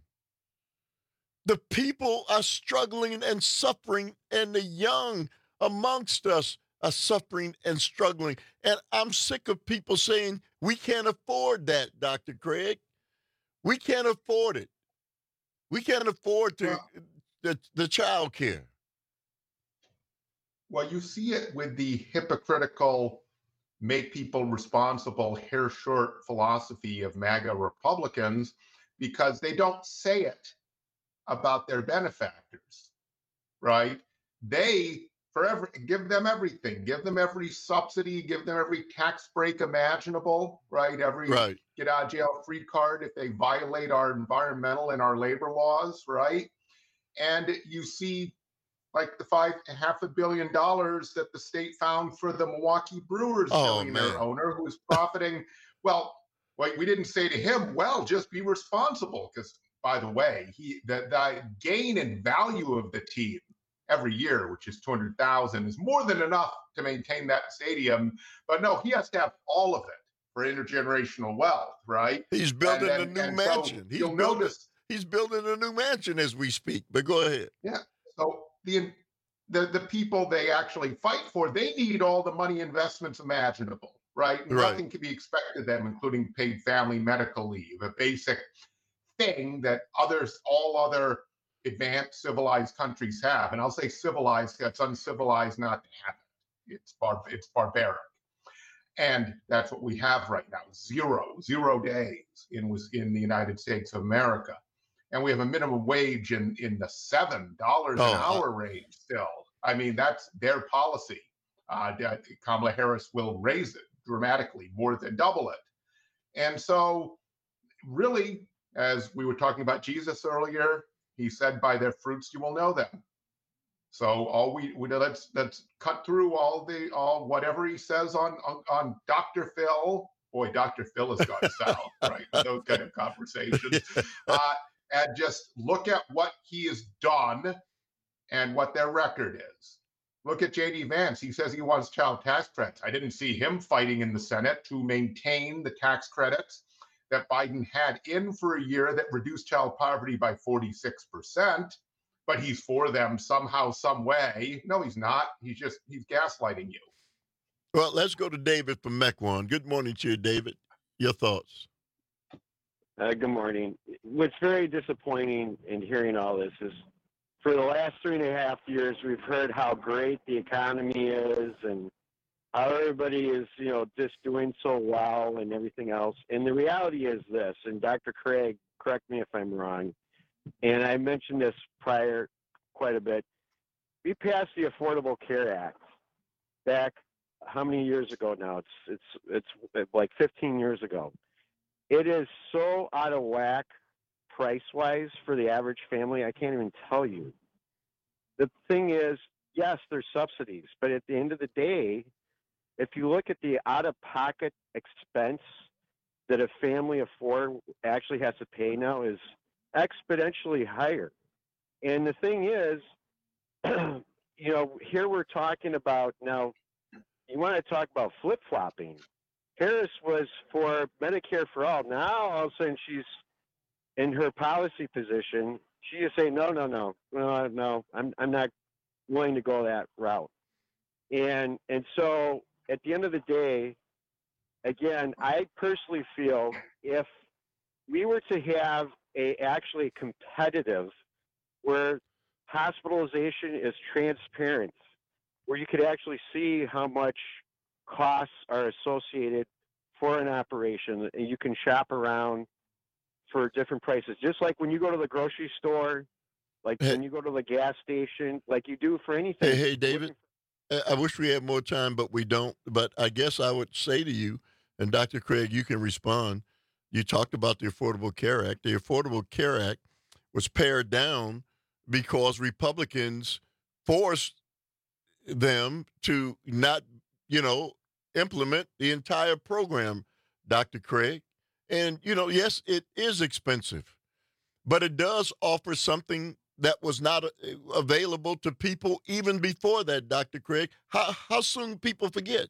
The people are struggling and suffering, and the young amongst us are suffering and struggling. And I'm sick of people saying we can't afford that, Doctor Craig. We can't afford it. We can't afford to well, the, the child care. Well, you see it with the hypocritical make people responsible, hair short philosophy of MAGA Republicans, because they don't say it about their benefactors, right? They forever give them everything, give them every subsidy, give them every tax break imaginable, right? Every right. get out of jail free card if they violate our environmental and our labor laws, right? And you see like the five half a billion dollars that the state found for the Milwaukee Brewers oh, billionaire man. owner who was profiting. Well, like we didn't say to him, well, just be responsible, because by the way, he the, the gain in value of the team every year, which is two hundred thousand, is more than enough to maintain that stadium. But no, he has to have all of it for intergenerational wealth, right? He's building and, and, a new mansion. So he's you'll building, notice he's building a new mansion as we speak. But go ahead. Yeah. So the the the people they actually fight for, they need all the money investments imaginable, right? right? Nothing can be expected of them, including paid family medical leave, a basic thing that others, all other advanced civilized countries have. And I'll say civilized, that's uncivilized not to have it. It's bar, it's barbaric. And that's what we have right now. Zero, zero days in was in the United States of America. And we have a minimum wage in, in the seven dollars oh, an hour range still. I mean, that's their policy. Uh, Kamala Harris will raise it dramatically, more than double it. And so really, as we were talking about Jesus earlier, he said, by their fruits you will know them. So all we, we let's let's cut through all the all whatever he says on on, on Doctor Phil. Boy, Doctor Phil has gone south, right? Those kind of conversations. Uh, and just look at what he has done and what their record is. Look at J D Vance. He says he wants child tax credits. I didn't see him fighting in the Senate to maintain the tax credits that Biden had in for a year that reduced child poverty by forty-six percent, but he's for them somehow, some way. No, he's not. He's just, he's gaslighting you. Well, let's go to David from Mequon. Good morning to you, David. Your thoughts? Uh, good morning. What's very disappointing in hearing all this is for the last three and a half years, we've heard how great the economy is and how everybody is, you know, just doing so well and everything else. And the reality is this, and Doctor Craig, correct me if I'm wrong, and I mentioned this prior quite a bit. We passed the Affordable Care Act back how many years ago now? It's it's it's like fifteen years ago. It is so out of whack price-wise for the average family, I can't even tell you. The thing is, yes, there's subsidies, but at the end of the day, if you look at the out-of-pocket expense that a family of four actually has to pay now is exponentially higher. And the thing is, you know, here we're talking about now, you want to talk about flip-flopping. Harris was for Medicare for all. Now, all of a sudden, she's in her policy position. She is saying, no, no, no, no, no, I'm, I'm not willing to go that route. And, and so at the end of the day, again, I personally feel if we were to have a actually competitive where hospitalization is transparent, where you could actually see how much costs are associated for an operation, and you can shop around for different prices, just like when you go to the grocery store, like Hey. when you go to the gas station, like you do for anything. Hey, hey, David, I I wish we had more time, but we don't. But I guess I would say to you, and Doctor Craig, you can respond. You talked about the Affordable Care Act. The Affordable Care Act was pared down because Republicans forced them to not, you know, implement the entire program, Doctor Craig. And, you know, yes, it is expensive, but it does offer something that was not uh, available to people even before that, Doctor Craig. How, how soon people forget?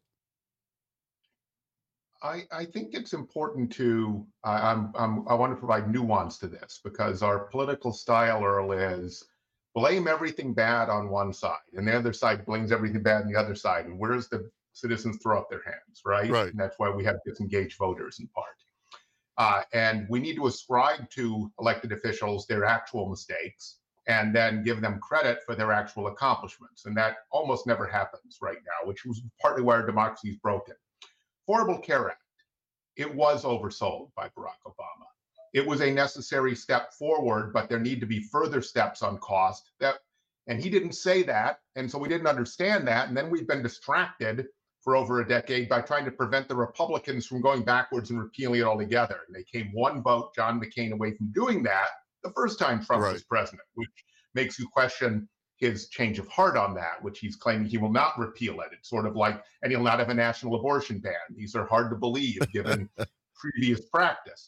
I, I think it's important to, I I'm, I'm, I want to provide nuance to this because our political style, Earl, is blame everything bad on one side and the other side blames everything bad on the other side. And where does the citizens throw up their hands, right? Right. And that's why we have disengaged voters in part. Uh, and we need to ascribe to elected officials their actual mistakes and then give them credit for their actual accomplishments. And that almost never happens right now, which was partly why our democracy is broken. Affordable Care Act, it was oversold by Barack Obama. It was a necessary step forward, but there need to be further steps on cost. That, and he didn't say that, and so we didn't understand that. And then we've been distracted for over a decade by trying to prevent the Republicans from going backwards and repealing it altogether. And they came one vote, John McCain, away from doing that the first time Trump Right. was president, which makes you question his change of heart on that, which he's claiming he will not repeal it. It's sort of like, and he'll not have a national abortion ban. These are hard to believe given previous practice.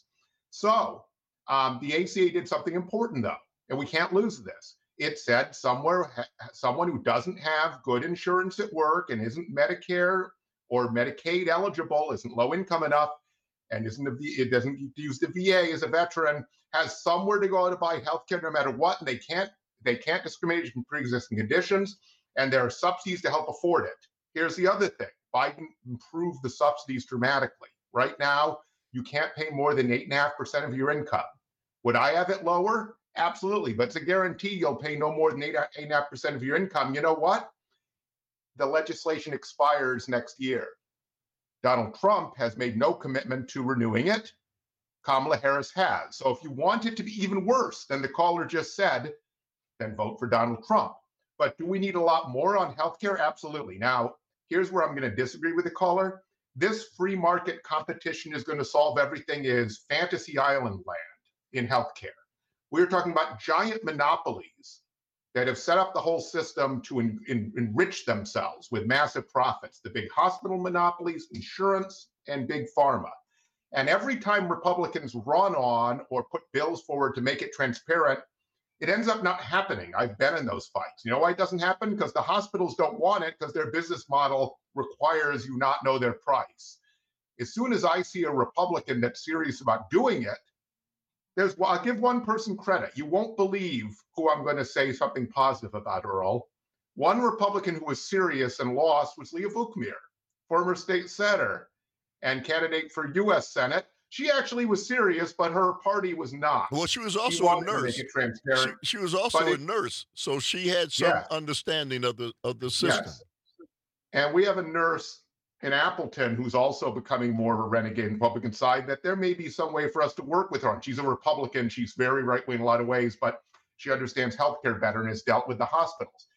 So um, the A C A did something important, though, and we can't lose this. It said somewhere, ha- someone who doesn't have good insurance at work and isn't Medicare or Medicaid eligible, isn't low income enough, and isn't a v- it doesn't use the V A as a veteran, has somewhere to go to buy healthcare no matter what, and they can't they can't discriminate from pre-existing conditions, and there are subsidies to help afford it. Here's the other thing: Biden improved the subsidies dramatically. Right now, you can't pay more than eight and a half percent of your income. Would I have it lower? Absolutely, but it's a guarantee you'll pay no more than eight eight and a half percent of your income. You know what? The legislation expires next year. Donald Trump has made no commitment to renewing it. Kamala Harris has. So if you want it to be even worse than the caller just said, then vote for Donald Trump. But do we need a lot more on healthcare? Absolutely. Now, here's where I'm going to disagree with the caller. This free market competition is going to solve everything is fantasy island land in healthcare. We're talking about giant monopolies that have set up the whole system to en- en- enrich themselves with massive profits. The big hospital monopolies, insurance, and big pharma. And every time Republicans run on or put bills forward to make it transparent, it ends up not happening. I've been in those fights. You know why it doesn't happen? Because the hospitals don't want it because their business model requires you not know their price. As soon as I see a Republican that's serious about doing it, there's, well, I'll give one person credit. You won't believe who I'm going to say something positive about, Earl. One Republican who was serious and lost was Leah Vukmir, former state senator and candidate for U S Senate. She actually was serious, but her party was not. Well, she was She also a wanted to nurse. make it transparent. She, she was also But a it- nurse, so she had some Yeah. understanding of the of the system. Yes. And we have a nurse in Appleton who's also becoming more of a renegade Republican side that there may be some way for us to work with her on. She's a Republican. She's very right-wing in a lot of ways, but she understands healthcare better and has dealt with the hospitals.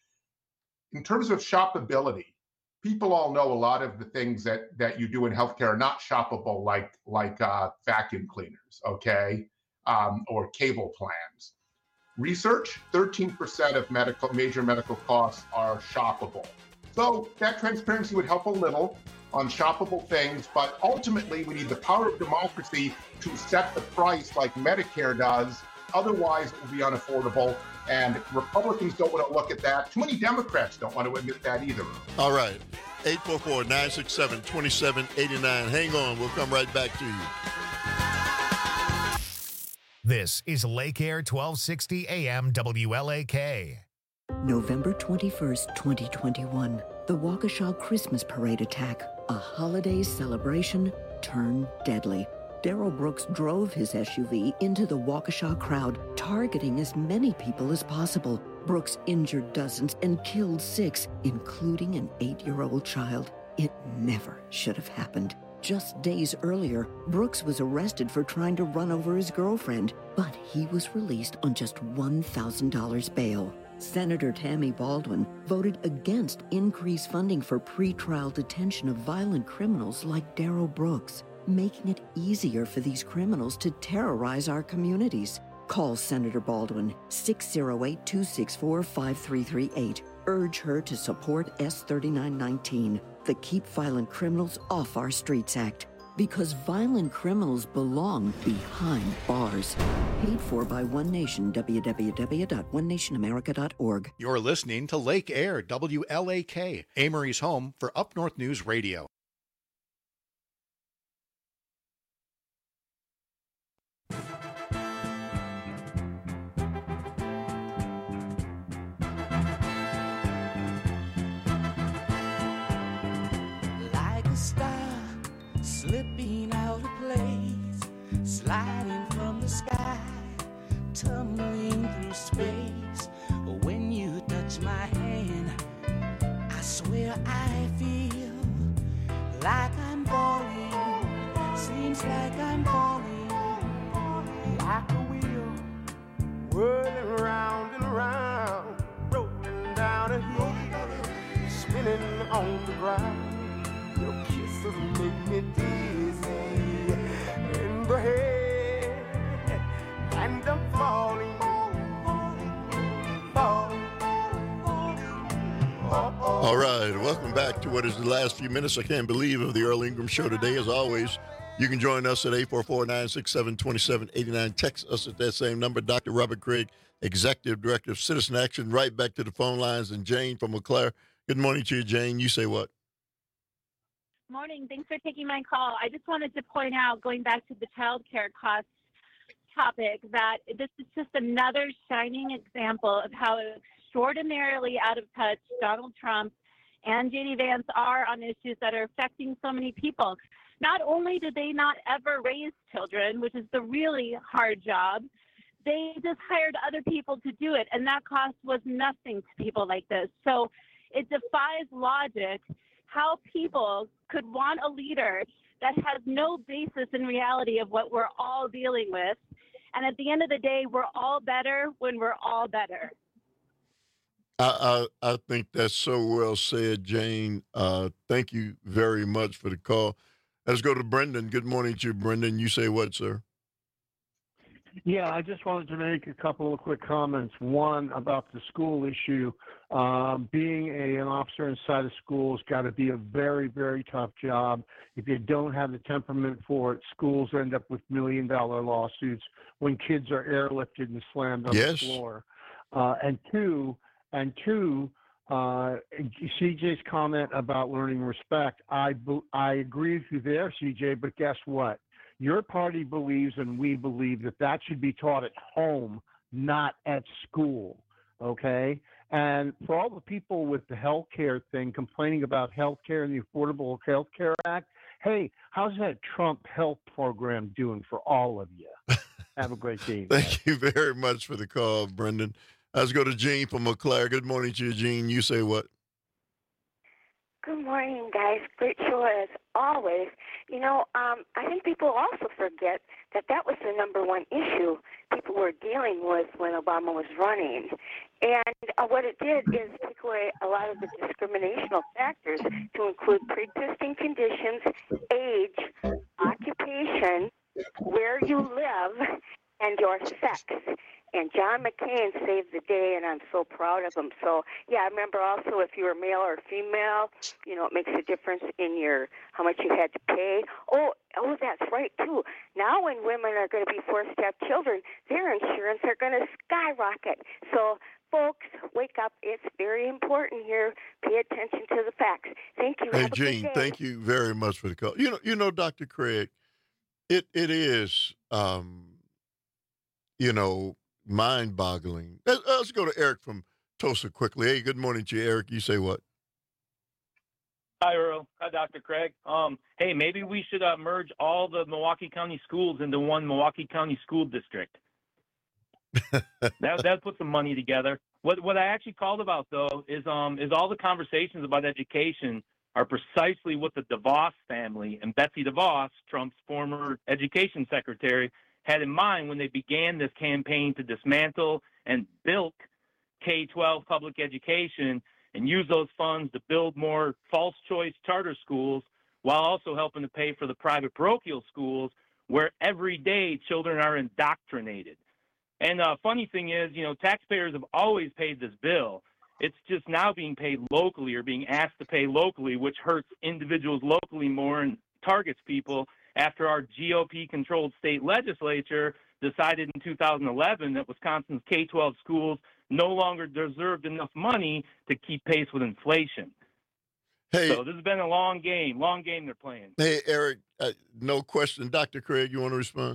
In terms of shoppability, people all know a lot of the things that, that you do in healthcare are not shoppable, like, like uh, vacuum cleaners, okay, um, or cable plans. Research, thirteen percent of medical major medical costs are shoppable. So that transparency would help a little on shoppable things, but ultimately we need the power of democracy to set the price like Medicare does. Otherwise, it will be unaffordable, and Republicans don't want to look at that. Too many Democrats don't want to admit that either. All right. eight four four, nine six seven, two seven eight nine. Hang on. We'll come right back to you. This is Lake Air twelve sixty A M W L A K. November twenty-first, twenty twenty-one, the Waukesha Christmas Parade attack, a holiday celebration turned deadly. Darrell Brooks drove his S U V into the Waukesha crowd, targeting as many people as possible. Brooks injured dozens and killed six, including an eight-year-old child. It never should have happened. Just days earlier, Brooks was arrested for trying to run over his girlfriend, but he was released on just one thousand dollars bail. Senator Tammy Baldwin voted against increased funding for pretrial detention of violent criminals like Darrell Brooks, making it easier for these criminals to terrorize our communities. Call Senator Baldwin, six oh eight, two six four, five three three eight. Urge her to support S thirty-nine nineteen, the Keep Violent Criminals Off Our Streets Act. Because violent criminals belong behind bars. Paid for by One Nation, w w w dot one nation america dot org. You're listening to Lake Air, W L A K, Amory's home for Up North News Radio. Like a star slipping out of place, sliding from the sky, tumbling through space. When you touch my hand, I swear I feel like I'm falling. Seems like I'm falling, like a wheel whirling round and round, rolling down a hill, spinning on the ground. Your kisses make me dizzy in the head, and I'm falling, falling, falling. All right, welcome back to what is the last few minutes, I can't believe, of the Earl Ingram Show today. As always, you can join us at eight four four, nine six seven, two seven eight nine. Text us at that same number. Doctor Robert Craig, Executive Director of Citizen Action. Right back to the phone lines. And Jane from Eau Claire. Good morning to you, Jane. You say what? Morning. Thanks for taking my call. I just wanted to point out, going back to the child care costs topic, that this is just another shining example of how extraordinarily out of touch Donald Trump and J D Vance are on issues that are affecting so many people. Not only did they not ever raise children, which is the really hard job, they just hired other people to do it, and that cost was nothing to people like this. So it defies logic how people could want a leader that has no basis in reality of what we're all dealing with. And at the end of the day, we're all better when we're all better. I, I, I think that's so well said, Jane. Uh, thank you very much for the call. Let's go to Brendan. Good morning to you, Brendan. You say what, sir? Yeah, I just wanted to make a couple of quick comments. One, about the school issue. Um, being a, an officer inside a school has got to be a very, very tough job. If you don't have the temperament for it, schools end up with million-dollar lawsuits when kids are airlifted and slammed on Yes. the floor. Uh, and two, and two, uh, C J's comment about learning respect, I, be- I agree with you there, C J, but guess what? Your party believes, and we believe, that that should be taught at home, not at school, okay? And for all the people with the health care thing complaining about health care and the Affordable Health Care Act, hey, how's that Trump health program doing for all of you? Have a great day. Thank you very much for the call, Brendan. Let's go to Jean from Eau Claire. Good morning to you, Jean. You say what? Good morning, guys. Great show as always. You know, um, I think people also forget that that was the number one issue people were dealing with when Obama was running. And uh, what it did is take away a lot of the discriminational factors to include pre-existing conditions, age, occupation, where you live, and your sex. And John McCain saved the day, and I'm so proud of him. So, yeah, I remember also if you were male or female, you know, it makes a difference in your how much you had to pay. Oh, oh, that's right, too. Now when women are going to be forced to have children, their insurance are going to skyrocket. So, folks, wake up. It's very important here. Pay attention to the facts. Thank you. Hey, Have a good Jean, day. thank you very much for the call. You know, you know, Doctor Craig, it it is, um, you know, mind-boggling. Let's, let's go to Eric from Tulsa quickly. Hey, good morning to you, Eric. You say what? Hi, Earl. Hi, Doctor Craig. Um, hey, maybe we should uh, merge all the Milwaukee County schools into one Milwaukee County school district. that that put some money together. What what I actually called about though is um is all the conversations about education are precisely what the DeVos family and Betsy DeVos, Trump's former education secretary, had in mind when they began this campaign to dismantle and bilk K twelve public education and use those funds to build more false choice charter schools while also helping to pay for the private parochial schools where every day children are indoctrinated. And the uh, funny thing is, you know, taxpayers have always paid this bill. It's just now being paid locally or being asked to pay locally, which hurts individuals locally more and targets people after our G O P-controlled state legislature decided in two thousand eleven that Wisconsin's K twelve schools no longer deserved enough money to keep pace with inflation. Hey, so this has been a long game, long game they're playing. Hey, Eric, uh, no question. Doctor Craig, you want to respond?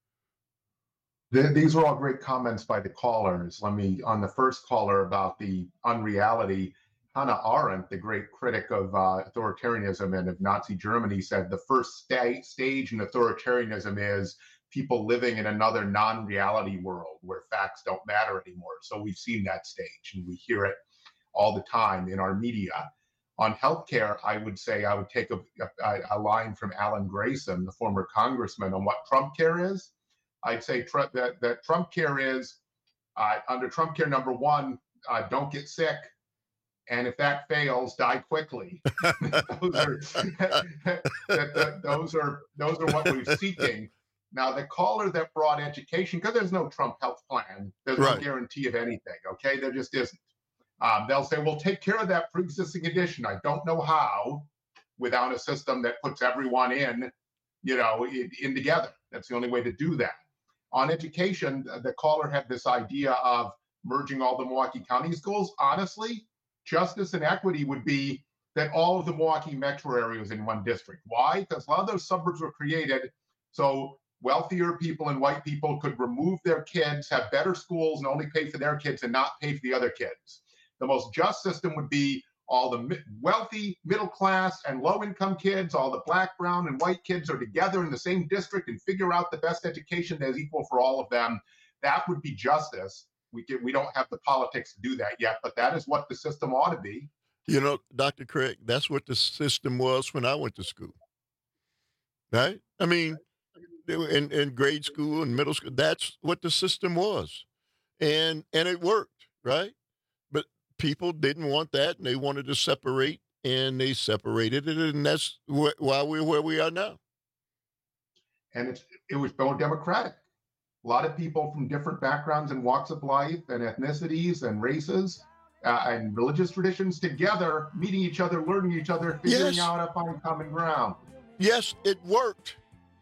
These are all great comments by the callers. Let me, on the first caller about the unreality, Hannah Arendt, the great critic of uh, authoritarianism and of Nazi Germany, said the first sta- stage in authoritarianism is people living in another non-reality world where facts don't matter anymore. So we've seen that stage, and we hear it all the time in our media. On healthcare, I would say I would take a, a, a line from Alan Grayson, the former congressman, on what Trump care is. I'd say tr- that, that Trump care is, uh, under Trump care number one, uh, don't get sick. And if that fails, die quickly. those, are, that, that, those, are, those are what we're seeking. Now, the caller that brought education, because there's no Trump health plan, there's right. no guarantee of anything, okay? There just isn't. Um, they'll say, we'll take care of that pre-existing condition. I don't know how without a system that puts everyone in, you know, in, in together. That's the only way to do that. On education, the caller had this idea of merging all the Milwaukee County schools. Honestly, justice and equity would be that all of the Milwaukee metro area was in one district. Why? Because a lot of those suburbs were created so wealthier people and white people could remove their kids, have better schools, and only pay for their kids and not pay for the other kids. The most just system would be all the wealthy, middle class, and low-income kids, all the black, brown, and white kids are together in the same district and figure out the best education that is equal for all of them. That would be justice. We can, we don't have the politics to do that yet, but that is what the system ought to be. You know, Doctor Craig, that's what the system was when I went to school, right? I mean, in, in grade school and middle school, that's what the system was. And and it worked, right? But people didn't want that, and they wanted to separate, and they separated it, and that's wh- why we're where we are now. And it's, it was more democratic. A lot of people from different backgrounds and walks of life and ethnicities and races uh, and religious traditions together, meeting each other, learning each other, figuring Yes. out a finding common ground. Yes, it worked.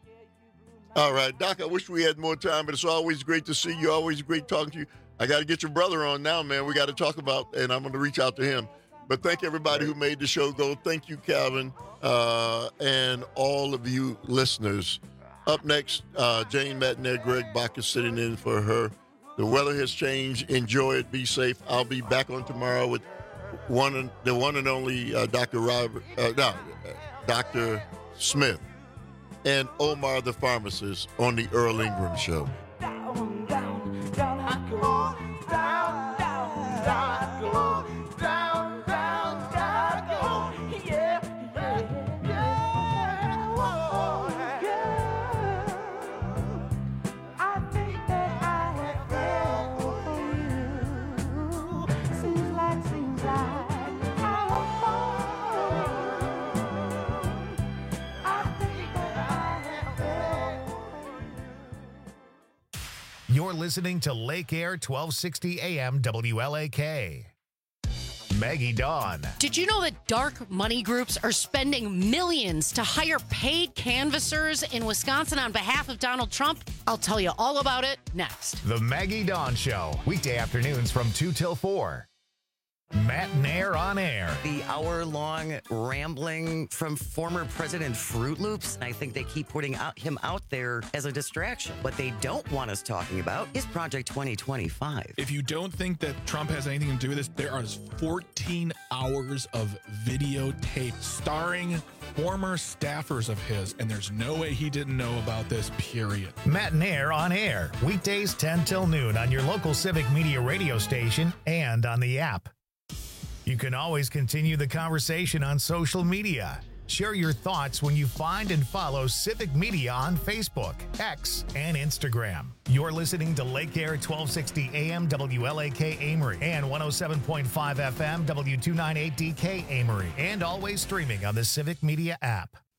All right, Doc, I wish we had more time, but it's always great to see you, always great talking to you. I got to get your brother on now, man. We got to talk about, and I'm going to reach out to him. But thank everybody who made the show go. Thank you, Calvin, uh, and all of you listeners. Up next, uh, Jane Matinaire, Greg Bach is sitting in for her. The weather has changed. Enjoy it. Be safe. I'll be back on tomorrow with one and, the one and only uh, Doctor Robert, uh, no, Doctor Smith, and Omar the pharmacist on the Earl Ingram Show. Down, down, down I go. Down, down, down I go. Down, down, down I go. Yeah, yeah, yeah. Oh, yeah. I think that I have fell for you. Seems like, seems like I have fallen. I think that I have fell. You're listening to Lake Air twelve sixty A M W L A K. Maggie Dawn. Did you know that dark money groups are spending millions to hire paid canvassers in Wisconsin on behalf of Donald Trump? I'll tell you all about it next. The Maggie Dawn Show. Weekday afternoons from two till four. Matinaire on Air. The hour-long rambling from former President Fruit Loops. I think they keep putting out, him out there as a distraction. What they don't want us talking about is Project twenty twenty-five. If you don't think that Trump has anything to do with this, there are fourteen hours of videotape starring former staffers of his, and there's no way he didn't know about this, period. Matinaire on Air. Weekdays ten till noon on your local Civic Media radio station and on the app. You can always continue the conversation on social media. Share your thoughts when you find and follow Civic Media on Facebook, X, and Instagram. You're listening to Lake Air twelve sixty A M W L A K Amory and one oh seven point five F M W two ninety-eight D K Amory, and always streaming on the Civic Media app.